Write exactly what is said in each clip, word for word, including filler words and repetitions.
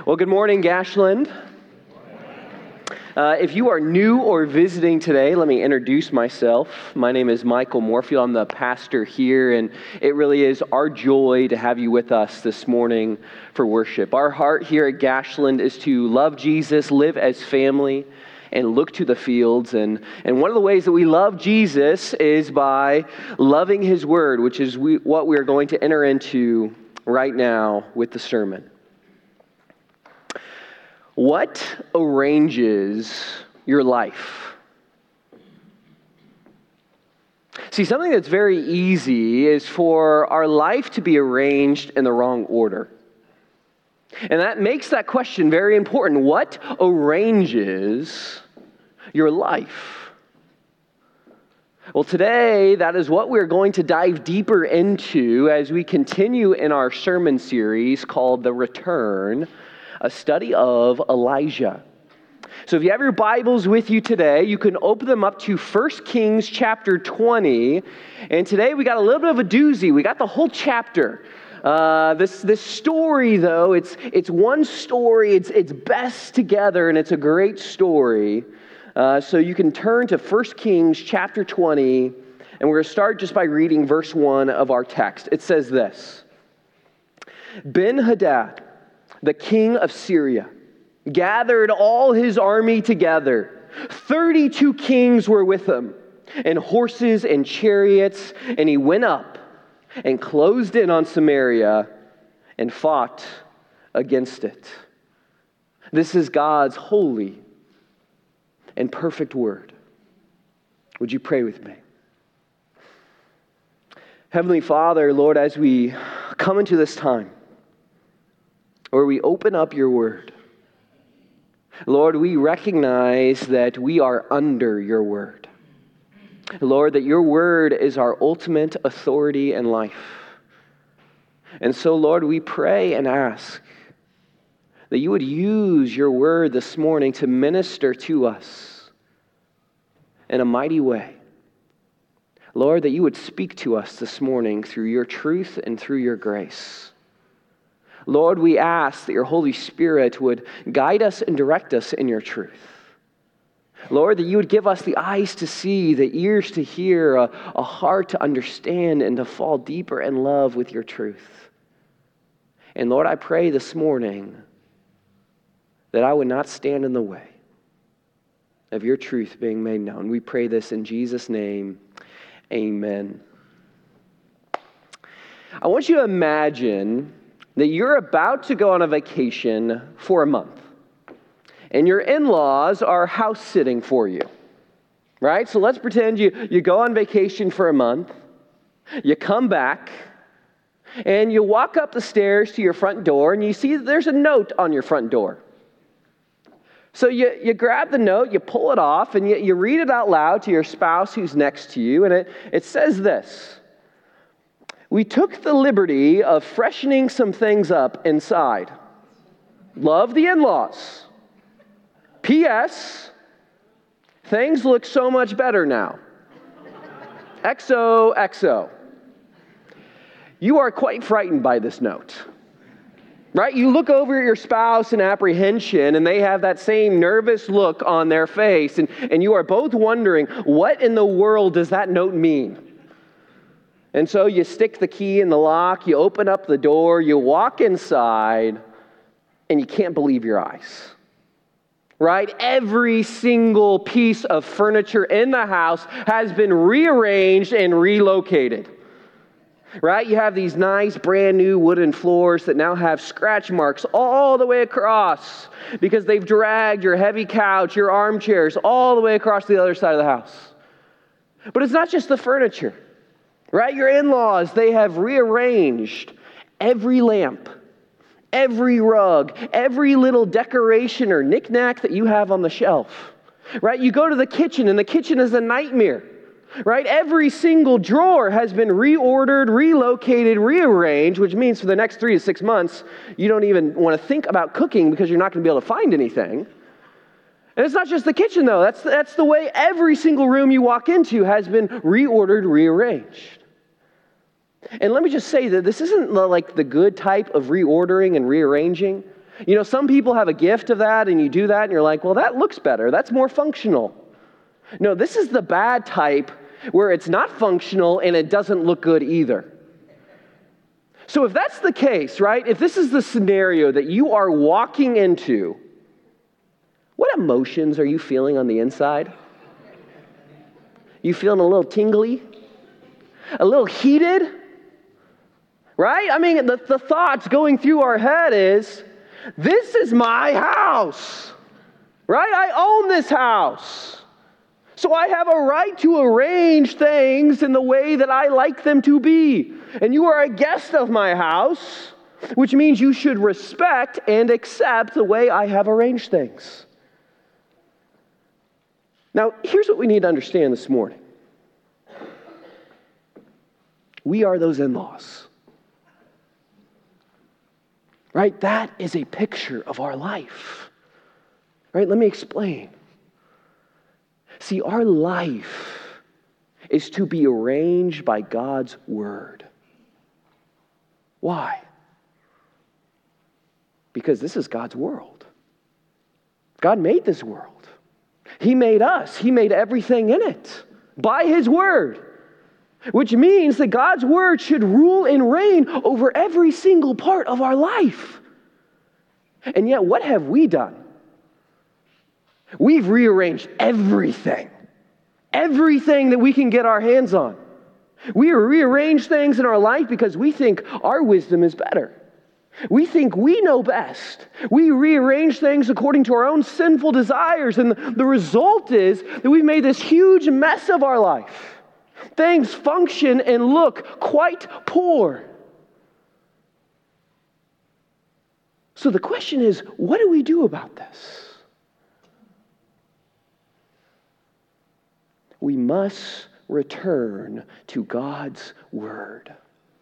Well, good morning, Gashland. Uh, if you are new or visiting today, let me introduce myself. My name is Michael Moorfield. I'm the pastor here, and it really is our joy to have you with us this morning for worship. Our heart here at Gashland is to love Jesus, live as family, and look to the fields. And, and one of the ways that we love Jesus is by loving His Word, which is we, what we're going to enter into right now with the sermon. What arranges your life? See, something that's very easy is for our life to be arranged in the wrong order. And that makes that question very important. What arranges your life? Well, today, that is what we're going to dive deeper into as we continue in our sermon series called The Return, a study of Elijah. So if you have your Bibles with you today, you can open them up to First Kings chapter twenty. And today we got a little bit of a doozy. We got the whole chapter. Uh, this this story, though, it's it's one story. It's it's best together, and it's a great story. Uh, so you can turn to First Kings chapter twenty, and we're going to start just by reading verse one of our text. It says this: Ben-Hadad, the king of Syria, gathered all his army together. Thirty-two kings were with him, and horses and chariots, and he went up and closed in on Samaria and fought against it. This is God's holy and perfect word. Would you pray with me? Heavenly Father, Lord, as we come into this time, where we open up your word, Lord, we recognize that we are under your word. Lord, that your word is our ultimate authority and life. And so, Lord, we pray and ask that you would use your word this morning to minister to us in a mighty way. Lord, that you would speak to us this morning through your truth and through your grace. Lord, we ask that your Holy Spirit would guide us and direct us in your truth. Lord, that you would give us the eyes to see, the ears to hear, a, a heart to understand, and to fall deeper in love with your truth. And Lord, I pray this morning that I would not stand in the way of your truth being made known. We pray this in Jesus' name. Amen. I want you to imagine that you're about to go on a vacation for a month, and your in-laws are house sitting for you, right? So let's pretend you, you go on vacation for a month, you come back, and you walk up the stairs to your front door, and you see that there's a note on your front door. So you, you grab the note, you pull it off, and you, you read it out loud to your spouse who's next to you, and it, it says this: "We took the liberty of freshening some things up inside. Love the in-laws. P S Things look so much better now. X O X O. You are quite frightened by this note, right? You look over at your spouse in apprehension, and they have that same nervous look on their face, and, and you are both wondering, what in the world does that note mean? And so you stick the key in the lock, you open up the door, you walk inside, and you can't believe your eyes. Right? Every single piece of furniture in the house has been rearranged and relocated. Right? You have these nice brand new wooden floors that now have scratch marks all the way across because they've dragged your heavy couch, your armchairs all the way across the other side of the house. But it's not just the furniture. Right? Your in-laws, they have rearranged every lamp, every rug, every little decoration or knickknack that you have on the shelf. Right? You go to the kitchen, and the kitchen is a nightmare. Right? Every single drawer has been reordered, relocated, rearranged, which means for the next three to six months, you don't even want to think about cooking because you're not going to be able to find anything. And it's not just the kitchen, though. That's, that's the way every single room you walk into has been reordered, rearranged. And let me just say that this isn't like the good type of reordering and rearranging. You know, some people have a gift of that, and you do that, and you're like, well, that looks better. That's more functional. No, this is the bad type where it's not functional and it doesn't look good either. So if that's the case, right, if this is the scenario that you are walking into, what emotions are you feeling on the inside? You feeling a little tingly? A little heated? Right? I mean, the, the thoughts going through our head is, this is my house. Right? I own this house. So I have a right to arrange things in the way that I like them to be. And you are a guest of my house, which means you should respect and accept the way I have arranged things. Now, here's what we need to understand this morning. We are those in-laws. Right? That is a picture of our life. Right? Let me explain. See, our life is to be arranged by God's word. Why? Because this is God's world. God made this world. He made us. He made everything in it by His word, which means that God's word should rule and reign over every single part of our life. And yet, what have we done? We've rearranged everything. Everything that we can get our hands on. We rearrange things in our life because we think our wisdom is better. We think we know best. We rearrange things according to our own sinful desires, and the result is that we've made this huge mess of our life. Things function and look quite poor. So the question is, what do we do about this? We must return to God's word.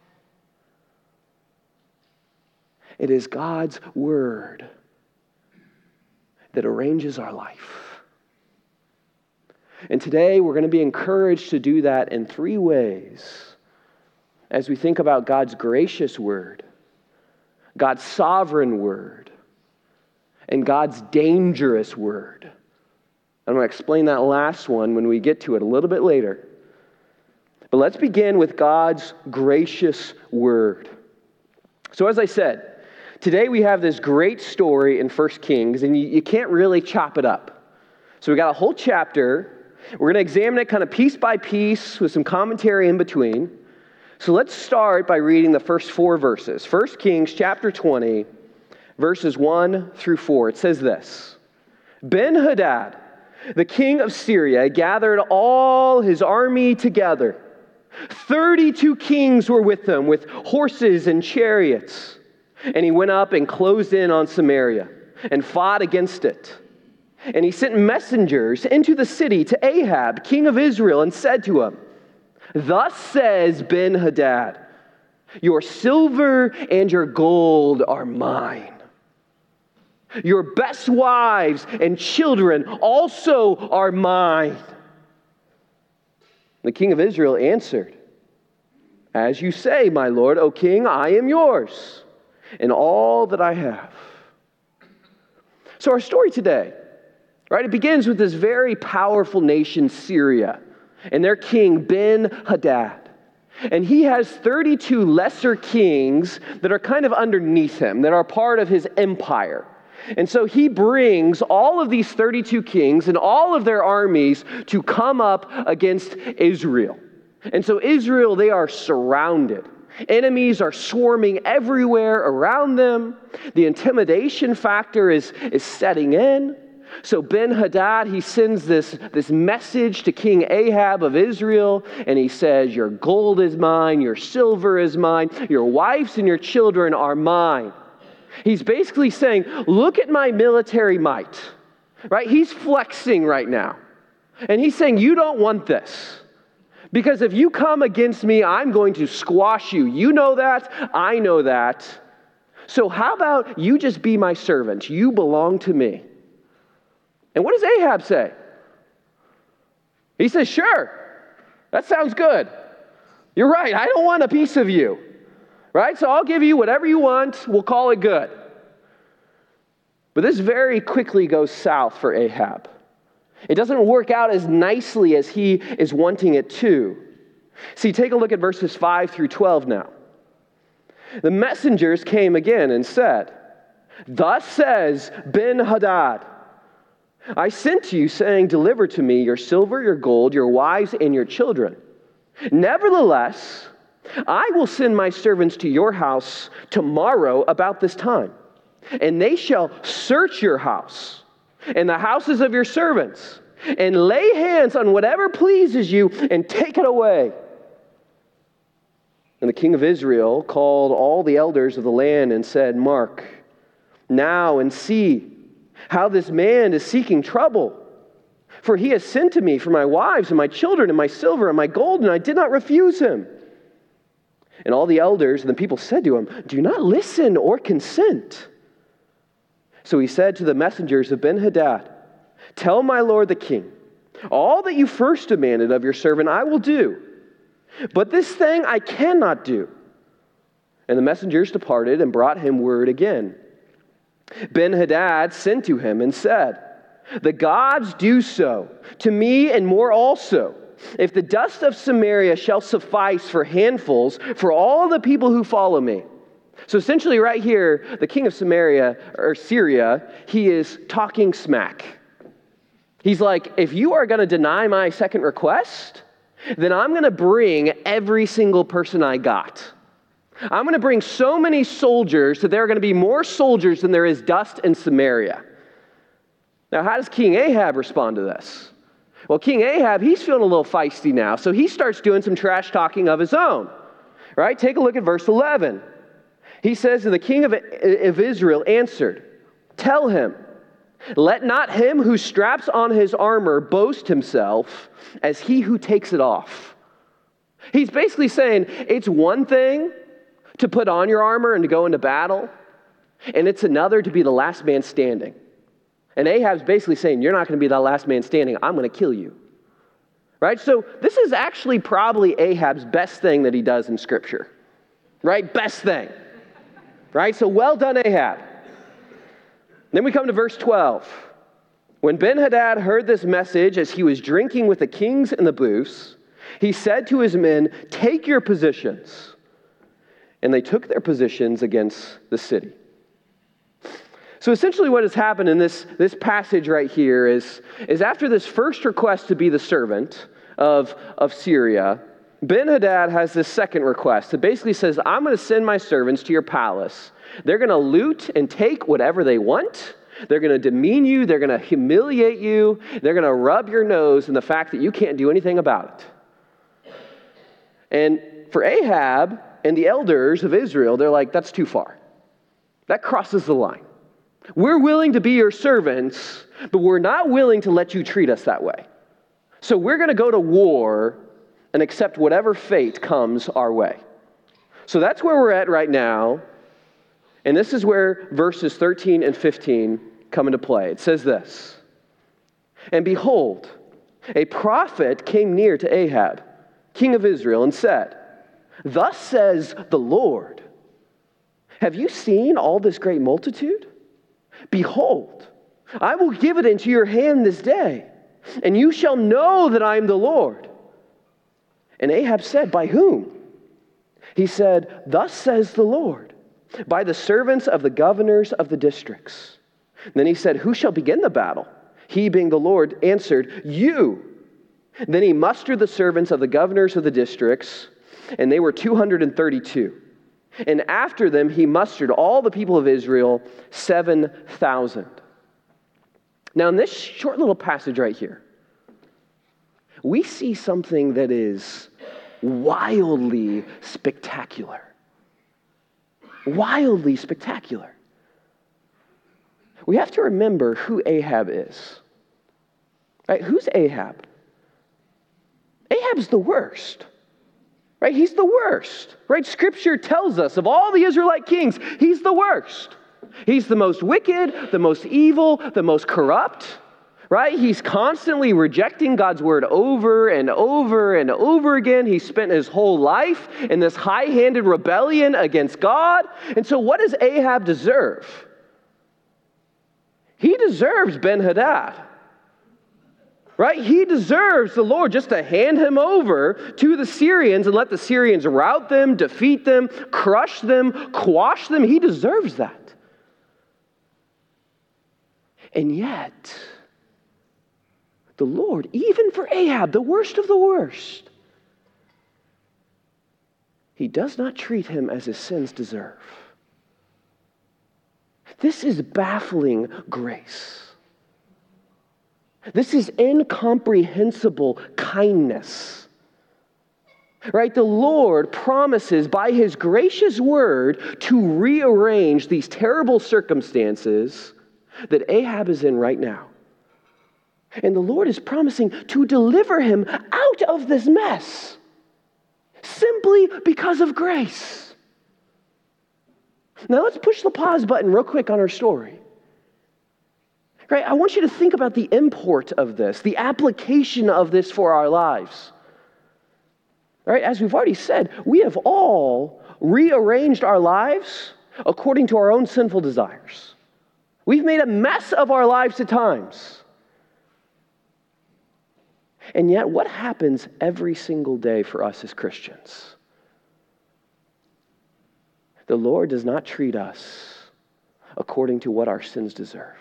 It is God's word that arranges our life. And today we're going to be encouraged to do that in three ways as we think about God's gracious word, God's sovereign word, and God's dangerous word. I'm going to explain that last one when we get to it a little bit later. But let's begin with God's gracious word. So as I said, today we have this great story in First Kings, and you, you can't really chop it up. So we got a whole chapter. We're going to examine it kind of piece by piece with some commentary in between. So let's start by reading the first four verses. First Kings chapter twenty, verses one through four. It says this: Ben-Hadad, the king of Syria, gathered all his army together. Thirty-two kings were with him, with horses and chariots. And he went up and closed in on Samaria and fought against it. And he sent messengers into the city to Ahab, king of Israel, and said to him, "Thus says Ben-Hadad, your silver and your gold are mine. Your best wives and children also are mine." The king of Israel answered, "As you say, my lord, O king, I am yours, and all that I have." So our story today, right, it begins with this very powerful nation, Syria, and their king, Ben-Hadad. And he has thirty-two lesser kings that are kind of underneath him, that are part of his empire. And so he brings all of these thirty-two kings and all of their armies to come up against Israel. And so Israel, they are surrounded. Enemies are swarming everywhere around them. The intimidation factor is, is setting in. So Ben-Hadad, he sends this, this message to King Ahab of Israel, and he says, "Your gold is mine, your silver is mine, your wives and your children are mine." He's basically saying, look at my military might, right? He's flexing right now. And he's saying, you don't want this. Because if you come against me, I'm going to squash you. You know that. I know that. So how about you just be my servant? You belong to me. And what does Ahab say? He says, sure, that sounds good. You're right. I don't want a piece of you. Right? So I'll give you whatever you want. We'll call it good. But this very quickly goes south for Ahab. It doesn't work out as nicely as he is wanting it to. See, take a look at verses five through twelve now. The messengers came again and said, "Thus says Ben-Hadad, I sent to you, saying, deliver to me your silver, your gold, your wives, and your children. Nevertheless, I will send my servants to your house tomorrow about this time, and they shall search your house and the houses of your servants, and lay hands on whatever pleases you, and take it away." And the king of Israel called all the elders of the land and said, "Mark now and see how this man is seeking trouble. For he has sent to me for my wives and my children and my silver and my gold, and I did not refuse him." And all the elders and the people said to him, "Do not listen or consent." So he said to the messengers of Ben-Hadad, "Tell my lord the king, all that you first demanded of your servant I will do, but this thing I cannot do." And the messengers departed and brought him word again. Ben-Hadad sent to him and said, "The gods do so to me and more also, if the dust of Samaria shall suffice for handfuls for all the people who follow me." So essentially right here, the king of Samaria, or Syria, he is talking smack. He's like, if you are going to deny my second request, then I'm going to bring every single person I got. I'm going to bring so many soldiers that there are going to be more soldiers than there is dust in Samaria. Now, how does King Ahab respond to this? Well, King Ahab, he's feeling a little feisty now, so he starts doing some trash talking of his own. Right? Take a look at verse eleven. He says, "And the king of, of Israel answered, tell him, let not him who straps on his armor boast himself as he who takes it off." He's basically saying it's one thing to put on your armor and to go into battle, and it's another to be the last man standing. And Ahab's basically saying, you're not going to be the last man standing. I'm going to kill you. Right? So this is actually probably Ahab's best thing that he does in Scripture. Right? Best thing. Right? So well done, Ahab. Then we come to verse twelve. When Ben-Hadad heard this message as he was drinking with the kings and the booths, he said to his men, "Take your positions." And they took their positions against the city. So essentially what has happened in this, this passage right here is, is after this first request to be the servant of, of Syria, Ben-Hadad has this second request. It basically says, I'm going to send my servants to your palace. They're going to loot and take whatever they want. They're going to demean you. They're going to humiliate you. They're going to rub your nose in the fact that you can't do anything about it. And for Ahab and the elders of Israel, they're like, that's too far. That crosses the line. We're willing to be your servants, but we're not willing to let you treat us that way. So we're going to go to war and accept whatever fate comes our way. So that's where we're at right now. And this is where verses thirteen and fifteen come into play. It says this, "And behold, a prophet came near to Ahab, king of Israel, and said, Thus says the Lord, have you seen all this great multitude? Behold, I will give it into your hand this day, and you shall know that I am the Lord." And Ahab said, "By whom?" He said, "Thus says the Lord, by the servants of the governors of the districts." Then he said, "Who shall begin the battle?" He, being the Lord, answered, "You." Then he mustered the servants of the governors of the districts, and they were two hundred thirty-two. And after them he mustered all the people of Israel, seven thousand. Now in this short little passage right here, we see something that is wildly spectacular. Wildly spectacular. We have to remember who Ahab is. Right? Who's Ahab? Ahab's the worst. Right? He's the worst. Right? Scripture tells us of all the Israelite kings, he's the worst. He's the most wicked, the most evil, the most corrupt. Right? He's constantly rejecting God's word over and over and over again. He spent his whole life in this high-handed rebellion against God. And so what does Ahab deserve? deserves Ben-Hadad. Right? He deserves the Lord just to hand him over to the Syrians and let the Syrians rout them, defeat them, crush them, quash them. He deserves that. And yet, the Lord, even for Ahab, the worst of the worst, he does not treat him as his sins deserve. This is baffling grace. This is incomprehensible kindness. Right? The Lord promises by his gracious word to rearrange these terrible circumstances that Ahab is in right now. And the Lord is promising to deliver him out of this mess simply because of grace. Now let's push the pause button real quick on our story. Right? I want you to think about the import of this, the application of this for our lives. Right? As we've already said, we have all rearranged our lives according to our own sinful desires. We've made a mess of our lives at times. And yet, what happens every single day for us as Christians? The Lord does not treat us according to what our sins deserve.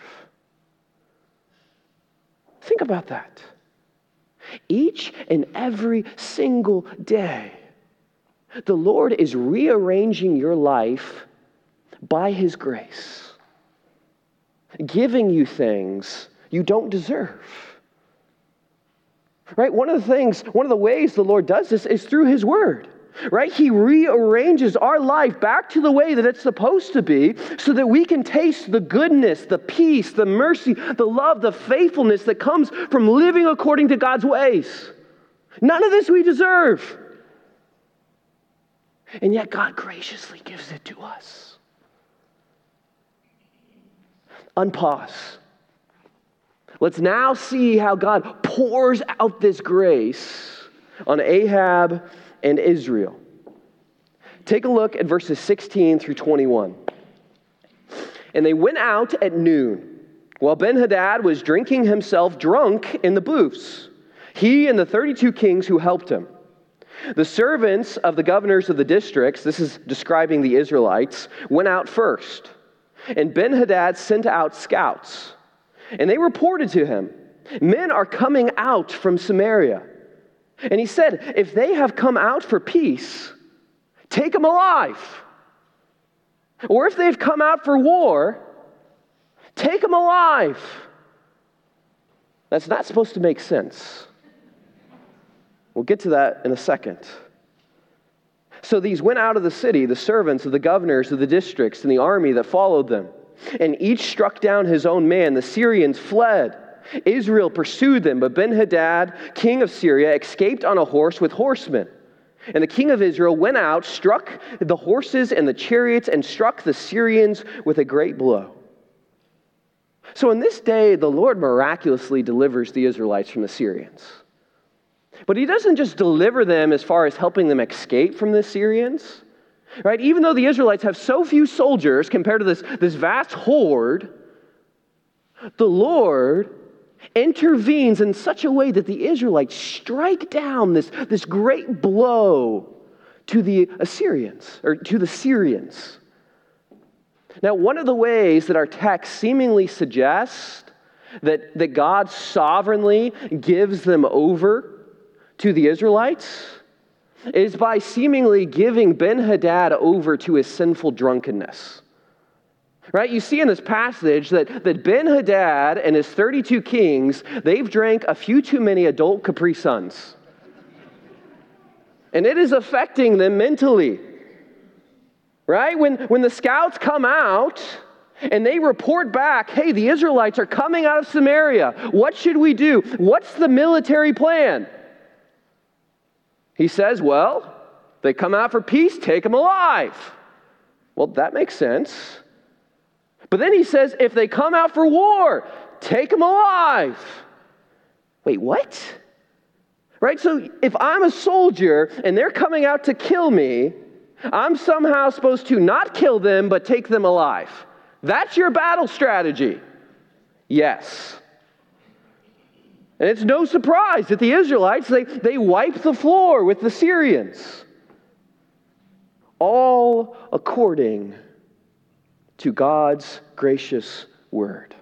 Think about that. Each and every single day, the Lord is rearranging your life by his grace, giving you things you don't deserve. Right? One of the things, one of the ways the Lord does this is through his word. Right? He rearranges our life back to the way that it's supposed to be so that we can taste the goodness, the peace, the mercy, the love, the faithfulness that comes from living according to God's ways. None of this we deserve. And yet God graciously gives it to us. Unpause. Let's now see how God pours out this grace on Ahab and Israel. Take a look at verses sixteen through twenty-one. And they went out at noon, while Ben-Hadad was drinking himself drunk in the booths, he and the thirty-two kings who helped him. The servants of the governors of the districts, this is describing the Israelites, went out first. And Ben-Hadad sent out scouts. And they reported to him, men are coming out from Samaria. And he said, if they have come out for peace, take them alive. Or if they've come out for war, take them alive. That's not supposed to make sense. We'll get to that in a second. So these went out of the city, the servants of the governors of the districts and the army that followed them. And each struck down his own man. The Syrians fled. Israel pursued them, but Ben-Hadad, king of Syria, escaped on a horse with horsemen. And the king of Israel went out, struck the horses and the chariots, and struck the Syrians with a great blow. So in this day, the Lord miraculously delivers the Israelites from the Syrians. But he doesn't just deliver them as far as helping them escape from the Syrians. Right? Even though the Israelites have so few soldiers compared to this, this vast horde, the Lord intervenes in such a way that the Israelites strike down this, this great blow to the Assyrians, or to the Syrians. Now, one of the ways that our text seemingly suggests that, that God sovereignly gives them over to the Israelites is by seemingly giving Ben-Hadad over to his sinful drunkenness. Right? You see in this passage that, that Ben-Hadad and his thirty-two kings, they've drank a few too many adult Capri Suns. And it is affecting them mentally. Right? When, when the scouts come out and they report back, hey, the Israelites are coming out of Samaria. What should we do? What's the military plan? He says, well, they come out for peace, take them alive. Well, that makes sense. But then he says, if they come out for war, take them alive. Wait, what? Right? So if I'm a soldier and they're coming out to kill me, I'm somehow supposed to not kill them, but take them alive. That's your battle strategy. Yes. And it's no surprise that the Israelites, they, they wipe the floor with the Syrians. All according to God's gracious word.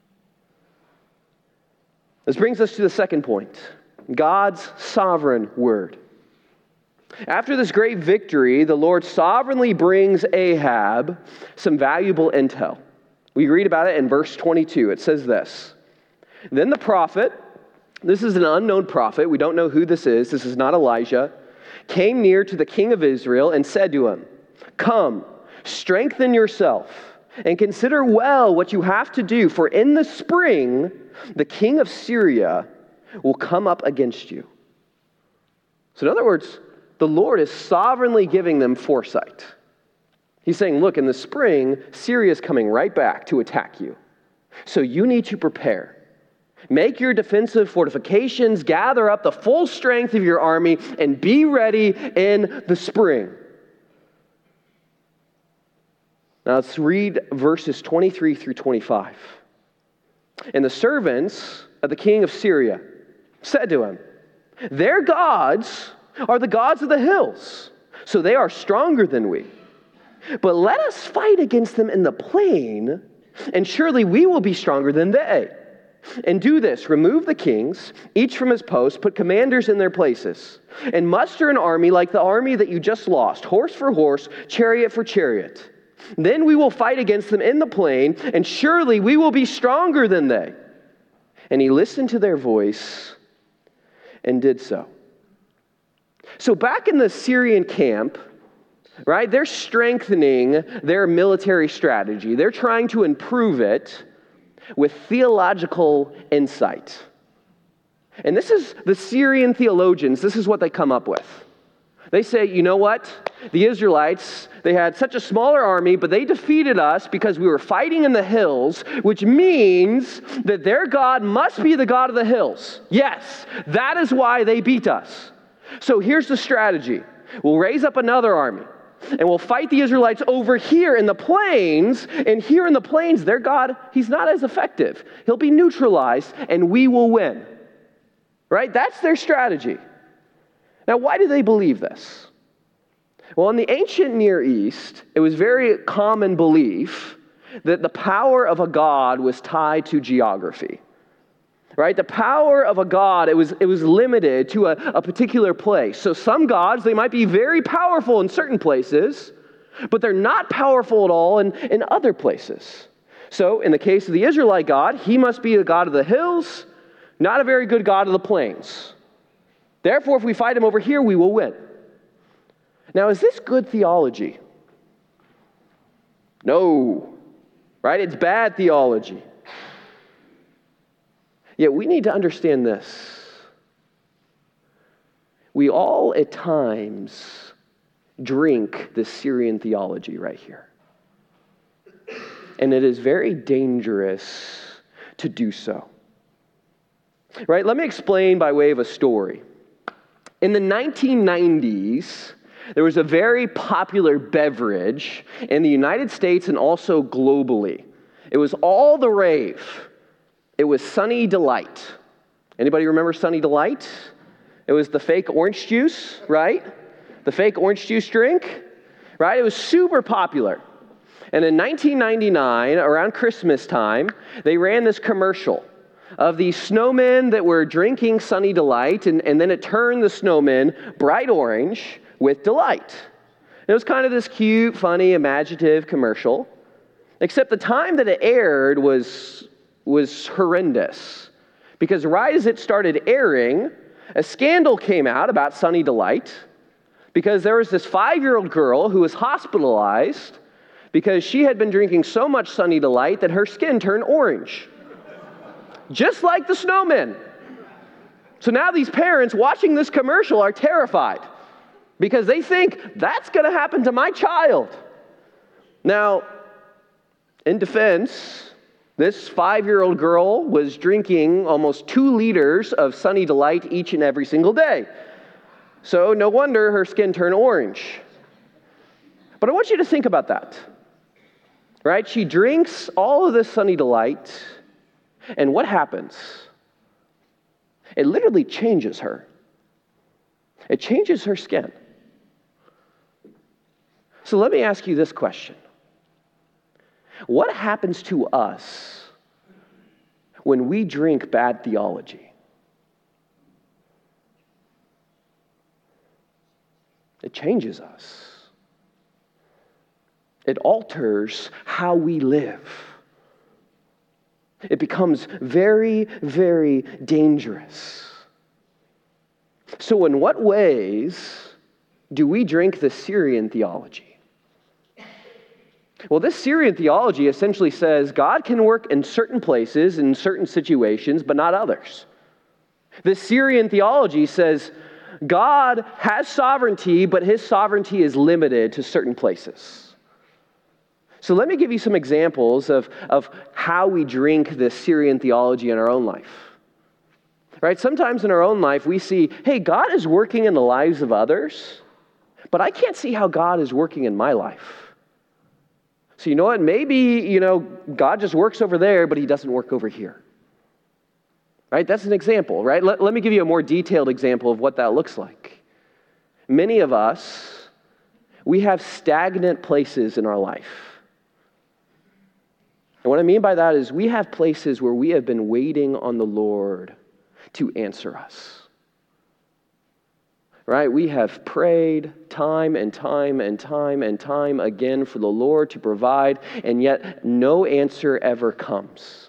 This brings us to the second point, God's sovereign word. After this great victory, the Lord sovereignly brings Ahab some valuable intel. We read about it in verse twenty-two. It says this, "Then the prophet," this is an unknown prophet, we don't know who this is, this is not Elijah, "came near to the king of Israel and said to him, 'Come, strengthen yourself, and consider well what you have to do, for in the spring the king of Syria will come up against you.'" So in other words, the Lord is sovereignly giving them foresight. He's saying, look, in the spring, Syria is coming right back to attack you. So you need to prepare. Make your defensive fortifications, gather up the full strength of your army, and be ready in the spring. Now let's read verses twenty-three through twenty-five. "And the servants of the king of Syria said to him, 'Their gods are the gods of the hills, so they are stronger than we. But let us fight against them in the plain, and surely we will be stronger than they. And do this, remove the kings, each from his post, put commanders in their places, and muster an army like the army that you just lost, horse for horse, chariot for chariot. Then we will fight against them in the plain, and surely we will be stronger than they.' And he listened to their voice and did so." So back in the Syrian camp, right, they're strengthening their military strategy. They're trying to improve it with theological insight. And this is the Syrian theologians, this is what they come up with. They say, you know what? The Israelites, they had such a smaller army, but they defeated us because we were fighting in the hills, which means that their God must be the God of the hills. Yes, that is why they beat us. So here's the strategy. We'll raise up another army, and we'll fight the Israelites over here in the plains, and here in the plains, their God, he's not as effective. He'll be neutralized, and we will win. Right? That's their strategy. Now, why do they believe this? Well, in the ancient Near East, it was very common belief that the power of a god was tied to geography. Right? The power of a god, it was, it was limited to a, a particular place. So some gods, they might be very powerful in certain places, but they're not powerful at all in, in other places. So in the case of the Israelite God, he must be the God of the hills, not a very good God of the plains. Therefore, if we fight him over here, we will win. Now, is this good theology? No. Right? It's bad theology. Yet we need to understand this. We all at times drink this Syrian theology right here. And it is very dangerous to do so. Right? Let me explain by way of a story. In the nineteen nineties, there was a very popular beverage in the United States and also globally. It was all the rave. It was Sunny Delight. Anybody remember Sunny Delight? It was the fake orange juice, right? The fake orange juice drink, right? It was super popular. And in nineteen ninety-nine, around Christmas time, they ran this commercial of these snowmen that were drinking Sunny Delight, and, and then it turned the snowmen bright orange with delight. It was kind of this cute, funny, imaginative commercial, except the time that it aired was, was horrendous. Because right as it started airing, a scandal came out about Sunny Delight, because there was this five-year-old girl who was hospitalized because she had been drinking so much Sunny Delight that her skin turned orange. Just like the snowmen. So now these parents watching this commercial are terrified because they think that's going to happen to my child. Now, in defense, this five-year-old girl was drinking almost two liters of Sunny Delight each and every single day. So no wonder her skin turned orange. But I want you to think about that. Right? She drinks all of this Sunny Delight, And what happens? It literally changes her. It changes her skin. So let me ask you this question. What happens to us when we drink bad theology? It changes us. It alters how we live. It becomes very, very dangerous. So in what ways do we drink the Syrian theology? Well, this Syrian theology essentially says God can work in certain places, in certain situations, but not others. The Syrian theology says God has sovereignty, but his sovereignty is limited to certain places. So let me give you some examples of, of how we drink this Syrian theology in our own life. Right? Sometimes in our own life we see, hey, God is working in the lives of others, but I can't see how God is working in my life. So you know what? Maybe, you know, God just works over there, but he doesn't work over here. Right? That's an example, right? Let, let me give you a more detailed example of what that looks like. Many of us, we have stagnant places in our life. And what I mean by that is we have places where we have been waiting on the Lord to answer us. Right? We have prayed time and time and time and time again for the Lord to provide, and yet no answer ever comes.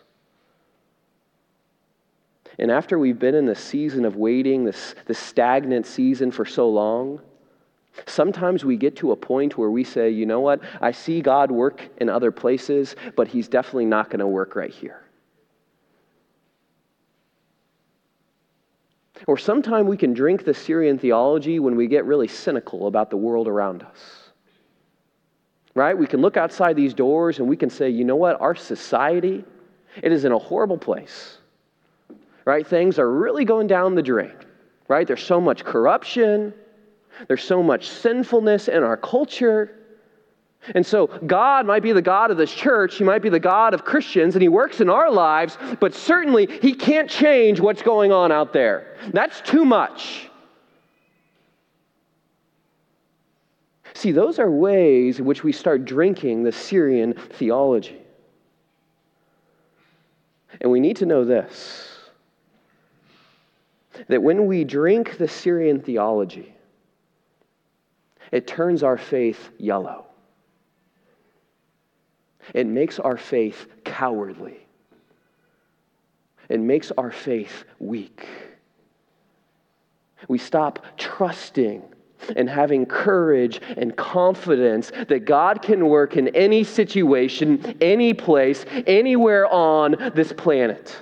And after we've been in the season of waiting, this, this stagnant season for so long, sometimes we get to a point where we say, you know what, I see God work in other places, but he's definitely not going to work right here. Or sometimes we can drink the Syrian theology when we get really cynical about the world around us. Right? We can look outside these doors and we can say, you know what, our society, it is in a horrible place. Right? Things are really going down the drain. Right? There's so much corruption. There's so much sinfulness in our culture. And so God might be the God of this church, he might be the God of Christians, and he works in our lives, but certainly he can't change what's going on out there. That's too much. See, those are ways in which we start drinking the Syrian theology. And we need to know this, that when we drink the Syrian theology, it turns our faith yellow. It makes our faith cowardly. It makes our faith weak. We stop trusting and having courage and confidence that God can work in any situation, any place, anywhere on this planet.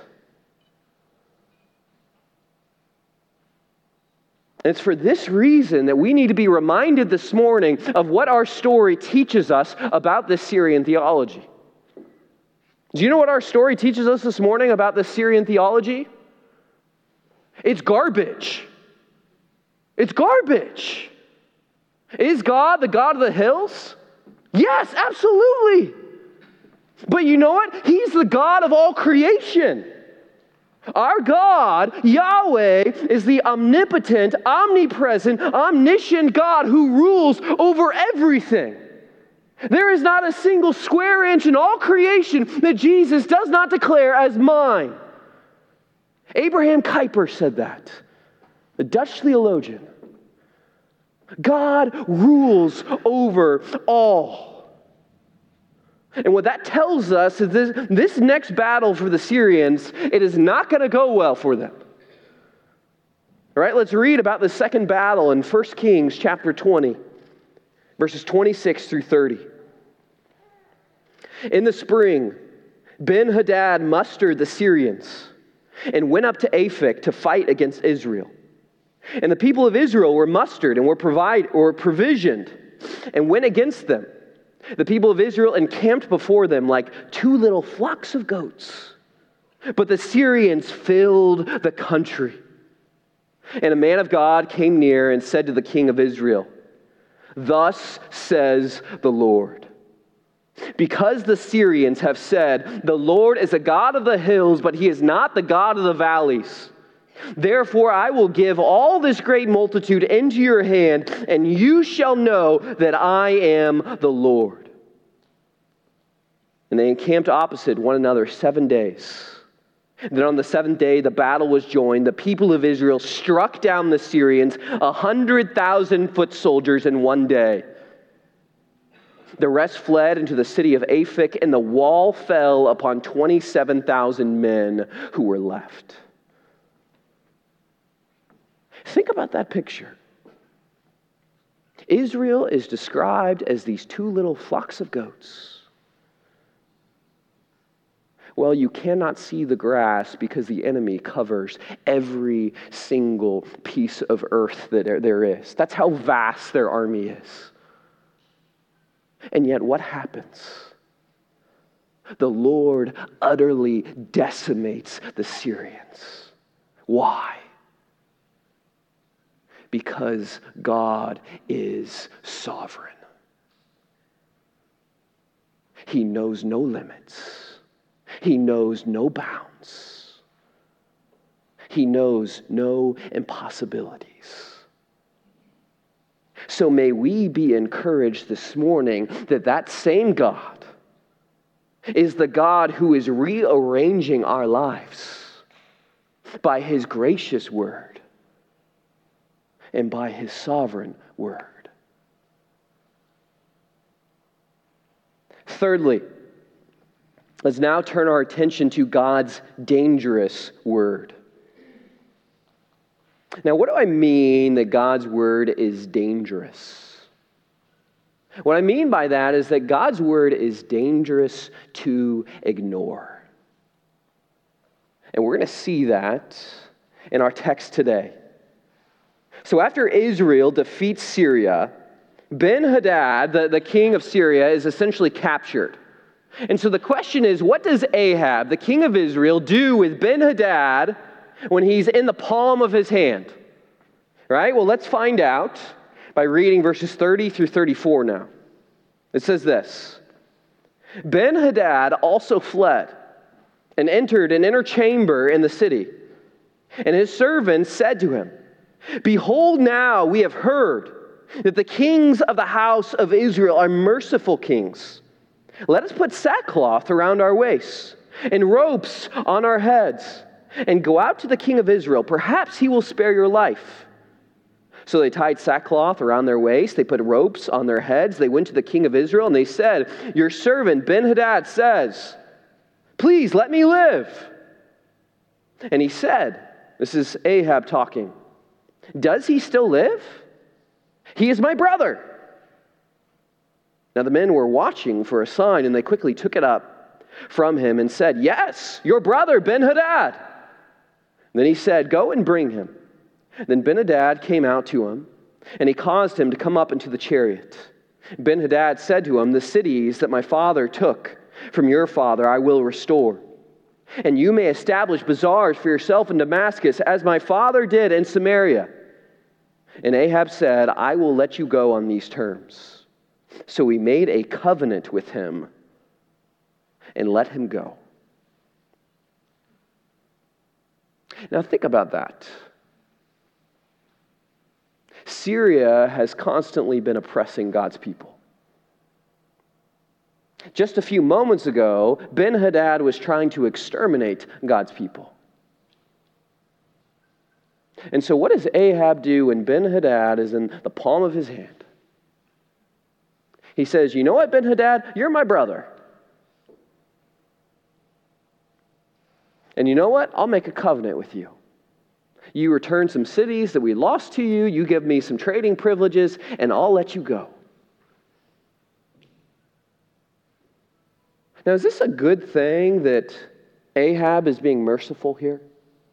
And it's for this reason that we need to be reminded this morning of what our story teaches us about this Syrian theology. Do you know what our story teaches us this morning about this Syrian theology? It's garbage. It's garbage. Is God the God of the hills? Yes, absolutely. But you know what? He's the God of all creation. Our God, Yahweh, is the omnipotent, omnipresent, omniscient God who rules over everything. There is not a single square inch in all creation that Jesus does not declare as mine. Abraham Kuyper said that, the Dutch theologian. God rules over all. And what that tells us is this, this next battle for the Syrians, it is not going to go well for them. All right, let's read about the second battle in First Kings chapter twenty, verses twenty-six through thirty. In the spring, Ben-Hadad mustered the Syrians and went up to Aphek to fight against Israel. And the people of Israel were mustered and were provide, or provisioned and went against them. The people of Israel encamped before them like two little flocks of goats. But the Syrians filled the country. And a man of God came near and said to the king of Israel, "Thus says the Lord, Because the Syrians have said, the Lord is a God of the hills, but he is not the God of the valleys. Therefore I will give all this great multitude into your hand, and you shall know that I am the Lord. And they encamped opposite one another seven days. And then on the seventh day, the battle was joined. The people of Israel struck down the Syrians, a hundred thousand foot soldiers in one day. The rest fled into the city of Aphek, and the wall fell upon twenty-seven thousand men who were left. Think about that picture. Israel is described as these two little flocks of goats. Well, you cannot see the grass because the enemy covers every single piece of earth that there is. That's how vast their army is. And yet what happens? The Lord utterly decimates the Syrians. Why? Because God is sovereign. He knows no limits. He knows no bounds. He knows no impossibilities. So may we be encouraged this morning that that same God is the God who is rearranging our lives by his gracious word and by his sovereign word. Thirdly, let's now turn our attention to God's dangerous word. Now, what do I mean that God's word is dangerous? What I mean by that is that God's word is dangerous to ignore. And we're going to see that in our text today. So after Israel defeats Syria, Ben-Hadad, the, the king of Syria, is essentially captured. And so the question is, what does Ahab, the king of Israel, do with Ben-Hadad when he's in the palm of his hand? Right? Well, let's find out by reading verses thirty through thirty-four now. It says this: Ben-Hadad also fled and entered an inner chamber in the city. And his servants said to him, "Behold, now we have heard that the kings of the house of Israel are merciful kings. Let us put sackcloth around our waists and ropes on our heads and go out to the king of Israel. Perhaps he will spare your life." So they tied sackcloth around their waist. They put ropes on their heads. They went to the king of Israel and they said, "Your servant Ben-Hadad says, 'Please let me live.' And he said," this is Ahab talking, "Does he still live? He is my brother." Now the men were watching for a sign, and they quickly took it up from him and said, "Yes, your brother Ben-Hadad." Then he said, "Go and bring him." Then Ben-Hadad came out to him, and he caused him to come up into the chariot. Ben-Hadad said to him, "The cities that my father took from your father I will restore. And you may establish bazaars for yourself in Damascus, as my father did in Samaria." And Ahab said, "I will let you go on these terms." So he made a covenant with him and let him go. Now think about that. Syria has constantly been oppressing God's people. Just a few moments ago, Ben-Hadad was trying to exterminate God's people. And so what does Ahab do when Ben-Hadad is in the palm of his hand? He says, "You know what, Ben-Hadad? You're my brother. And you know what? I'll make a covenant with you. You return some cities that we lost to you. You give me some trading privileges, and I'll let you go." Now, is this a good thing that Ahab is being merciful here?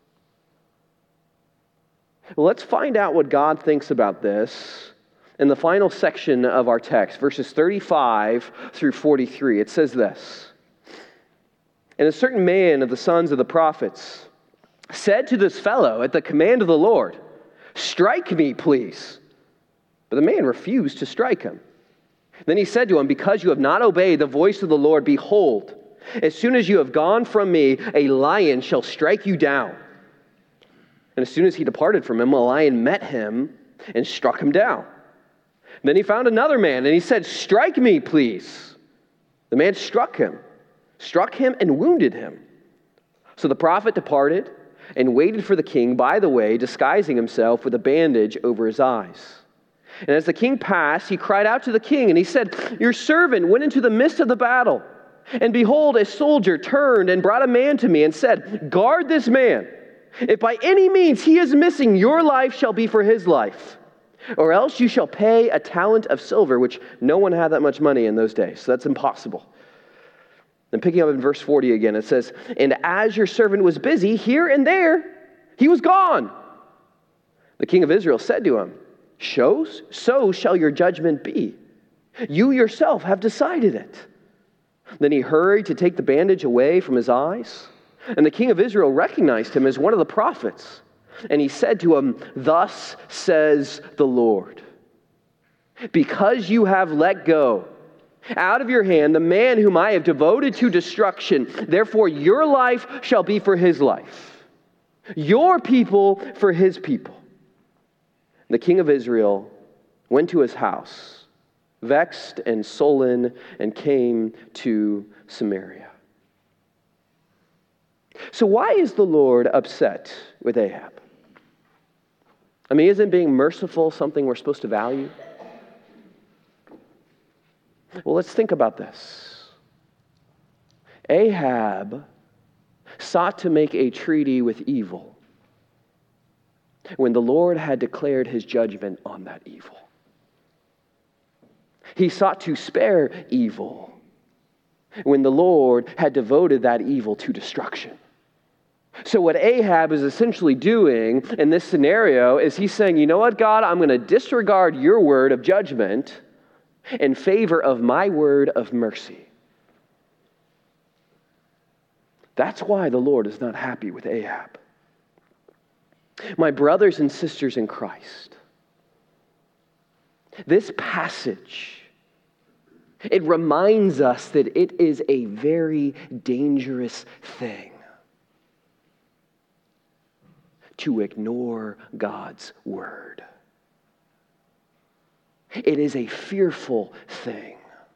Well, let's find out what God thinks about this in the final section of our text, verses thirty-five through forty-three. It says this: "And a certain man of the sons of the prophets said to this fellow at the command of the Lord, 'Strike me, please.' But the man refused to strike him. Then he said to him, because you have not obeyed the voice of the Lord, behold, as soon as you have gone from me, a lion shall strike you down. And as soon as he departed from him, a lion met him and struck him down. Then he found another man, and he said, strike me, please. The man struck him, struck him and wounded him. So the prophet departed and waited for the king by the way, disguising himself with a bandage over his eyes. And as the king passed, he cried out to the king, and he said, your servant went into the midst of the battle. And behold, a soldier turned and brought a man to me and said, guard this man. If by any means he is missing, your life shall be for his life. Or else you shall pay a talent of silver, which no one had that much money in those days. So that's impossible. Then picking up in verse forty again, it says, and as your servant was busy here and there, he was gone. The king of Israel said to him, shows, so shall your judgment be. You yourself have decided it. Then he hurried to take the bandage away from his eyes. And the king of Israel recognized him as one of the prophets. And he said to him, thus says the Lord, because you have let go out of your hand the man whom I have devoted to destruction, therefore your life shall be for his life, your people for his people. The king of Israel went to his house, vexed and sullen, and came to Samaria. So why is the Lord upset with Ahab? I mean, isn't being merciful something we're supposed to value? Well, let's think about this. Ahab sought to make a treaty with evil when the Lord had declared his judgment on that evil. He sought to spare evil when the Lord had devoted that evil to destruction. So what Ahab is essentially doing in this scenario is he's saying, you know what, God, I'm going to disregard your word of judgment in favor of my word of mercy. That's why the Lord is not happy with Ahab. My brothers and sisters in Christ, this passage, it reminds us that it is a very dangerous thing to ignore God's word. It is a fearful thing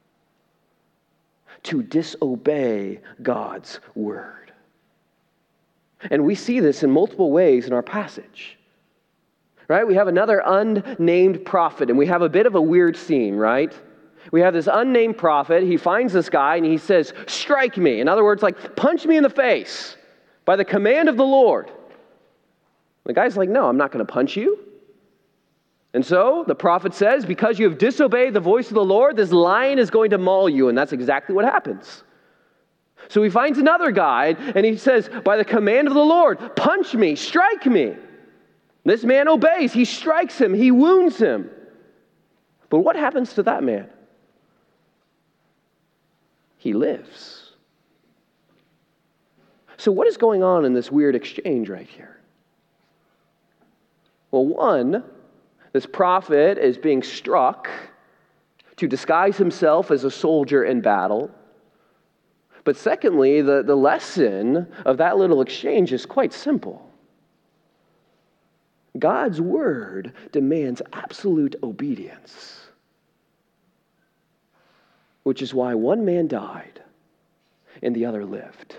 to disobey God's word. And we see this in multiple ways in our passage. Right? We have another unnamed prophet, and we have a bit of a weird scene, right? We have this unnamed prophet. He finds this guy, and he says, strike me. In other words, like, punch me in the face by the command of the Lord. The guy's like, no, I'm not going to punch you. And so the prophet says, because you have disobeyed the voice of the Lord, this lion is going to maul you. And that's exactly what happens. So he finds another guy, and he says, by the command of the Lord, punch me, strike me. This man obeys. He strikes him. He wounds him. But what happens to that man? He lives. So what is going on in this weird exchange right here? Well, one, this prophet is being struck to disguise himself as a soldier in battle. But secondly, the, the lesson of that little exchange is quite simple. God's word demands absolute obedience, which is why one man died and the other lived.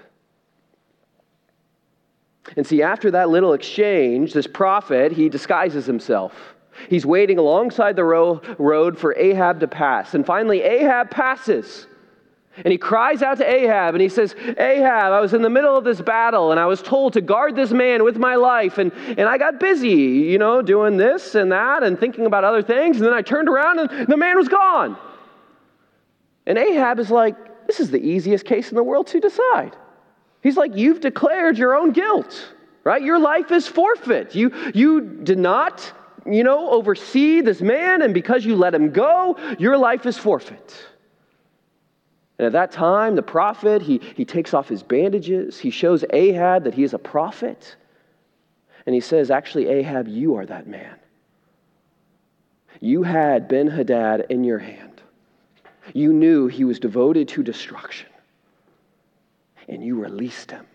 And see, after that little exchange, this prophet, he disguises himself. He's waiting alongside the ro- road for Ahab to pass. And finally, Ahab passes. And he cries out to Ahab, and he says, Ahab, I was in the middle of this battle, and I was told to guard this man with my life. And, and I got busy, you know, doing this and that and thinking about other things. And then I turned around, and the man was gone. And Ahab is like, this is the easiest case in the world to decide. He's like, you've declared your own guilt, right? Your life is forfeit. You, you did not, you know, oversee this man, and because you let him go, your life is forfeit. And at that time, the prophet, he, he takes off his bandages. He shows Ahab that he is a prophet. And he says, actually, Ahab, you are that man. You had Ben-Hadad in your hand. You knew he was devoted to destruction, and you released him.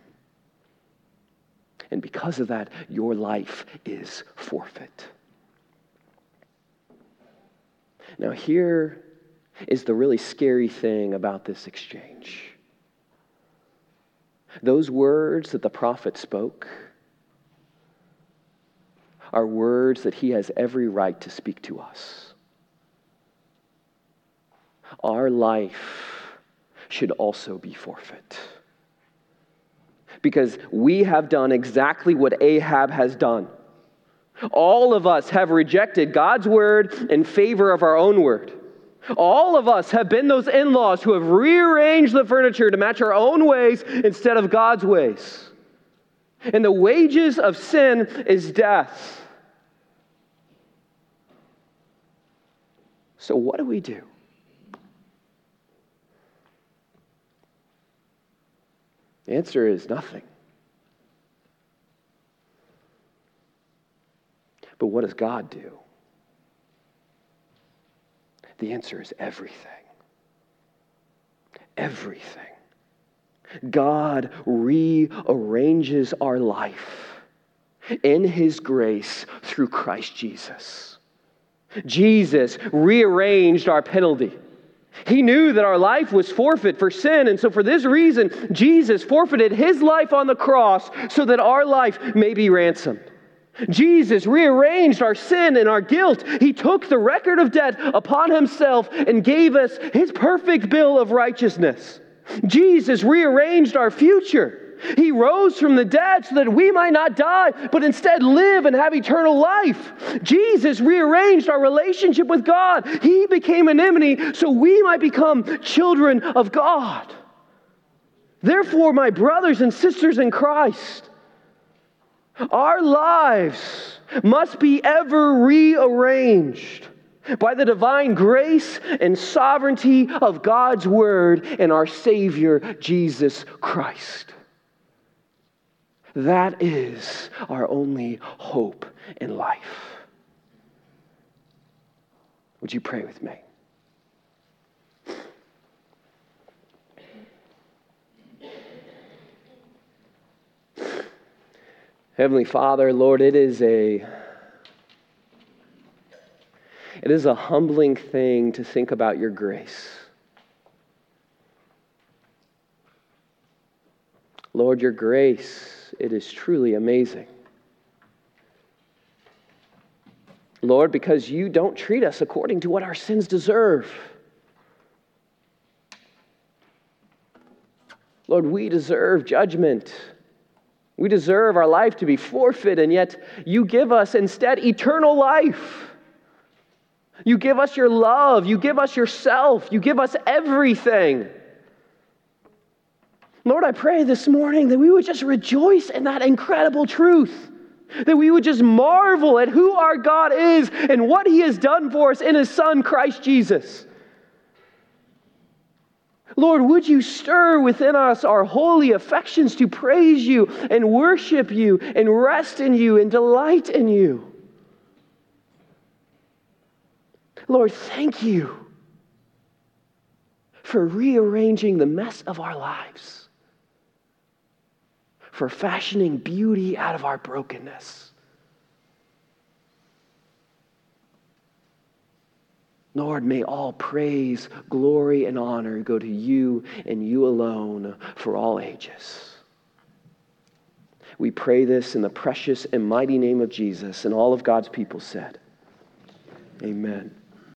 And because of that, your life is forfeit. Now, here is the really scary thing about this exchange. Those words that the prophet spoke are words that he has every right to speak to us. Our life should also be forfeit. Because we have done exactly what Ahab has done. All of us have rejected God's word in favor of our own word. All of us have been those in-laws who have rearranged the furniture to match our own ways instead of God's ways. And the wages of sin is death. So what do we do? The answer is nothing. But what does God do? The answer is everything. Everything. God rearranges our life in his grace through Christ Jesus. Jesus rearranged our penalty. He knew that our life was forfeit for sin, and so for this reason, Jesus forfeited his life on the cross so that our life may be ransomed. Jesus rearranged our sin and our guilt. He took the record of debt upon himself and gave us his perfect bill of righteousness. Jesus rearranged our future. He rose from the dead so that we might not die, but instead live and have eternal life. Jesus rearranged our relationship with God. He became an enemy so we might become children of God. Therefore, my brothers and sisters in Christ, our lives must be ever rearranged by the divine grace and sovereignty of God's Word and our Savior, Jesus Christ. That is our only hope in life. Would you pray with me? Heavenly Father, Lord, it is a it is a humbling thing to think about your grace. Lord, your grace, it is truly amazing. Lord, because you don't treat us according to what our sins deserve. Lord, we deserve judgment. We deserve our life to be forfeit, and yet you give us instead eternal life. You give us your love. You give us yourself. You give us everything. Lord, I pray this morning that we would just rejoice in that incredible truth. That we would just marvel at who our God is and what he has done for us in his Son, Christ Jesus. Lord, would you stir within us our holy affections to praise you and worship you and rest in you and delight in you. Lord, thank you for rearranging the mess of our lives, for fashioning beauty out of our brokenness. Lord, may all praise, glory, and honor go to you and you alone for all ages. We pray this in the precious and mighty name of Jesus, and all of God's people said, amen.